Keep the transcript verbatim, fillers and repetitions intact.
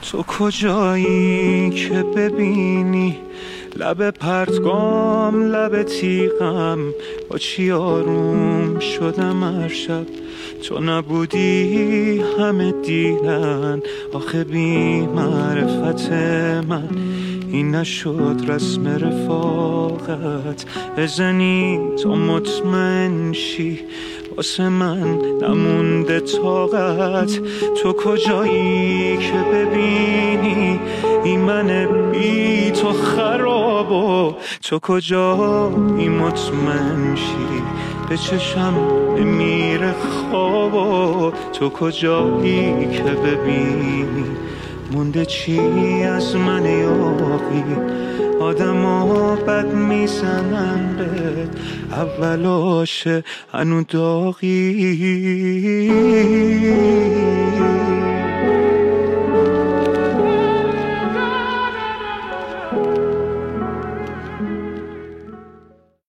تو کجایی که ببینی لب پرتگام لب تیغم با چی آروم شدم هر شب تو نبودی همه دیرن آخه بی معرفت من این نشد رسم رفاقت بزنی تو مطمئن شی واسه من نمونده طاقت تو کجایی که ببینی این من بی تو خرابو تو کجایی مطمئن شی به چشم میره خوابو تو کجایی که ببینی مونده چی از من یاقی آدم ها بد میزنن به اول آشه هنو داغی